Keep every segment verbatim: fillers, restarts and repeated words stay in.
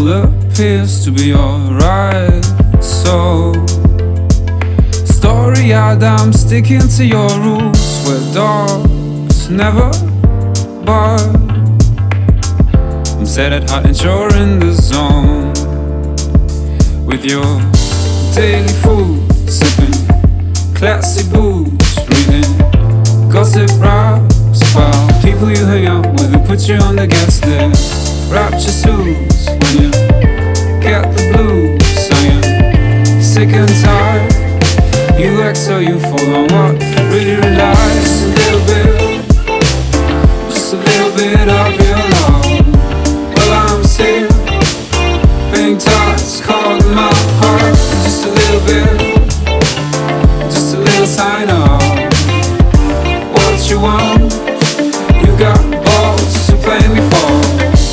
all appears to be alright. So, story-eyed, I'm sticking to your rules, where dogs never bark. I'm set at heart and you're in the zone, with your daily food, sipping classy booze, reading gossip raps about people you hang out with who put you on the guest list. Rapture soothes when you get the blues. I am sick and tired. You act so youthful on what really relies. Just a little bit, just a little bit of your love. Well, I'm sick, pink tights calling my heart. Just a little bit, just a little sign of what you want. You got balls to play me for.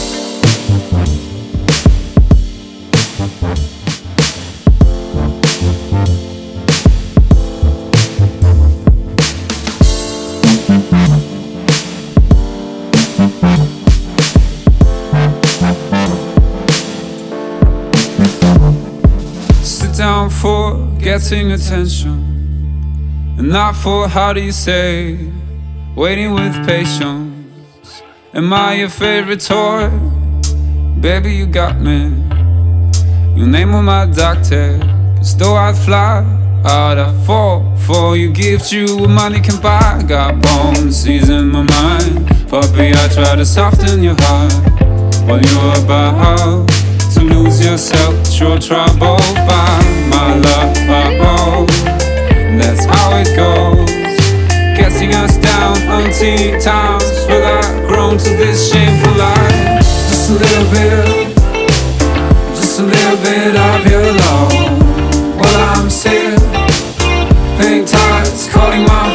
Sit down for getting attention, and not for, how do you say, waiting with patience. Am I your favorite toy? Baby, you got me. Your name on my doctor, as though I'd fly out, I fall for you. Gift you what money can buy. Got bones in my mind. Puppy, I try to soften your heart while you're about to lose yourself. Sure trouble by my love. Oh, that's how it goes, getting us down umpteen times. Will I grown to this shameful life? Just a little bit, just a little bit of your love. Well, I'm sick, pink tights calling my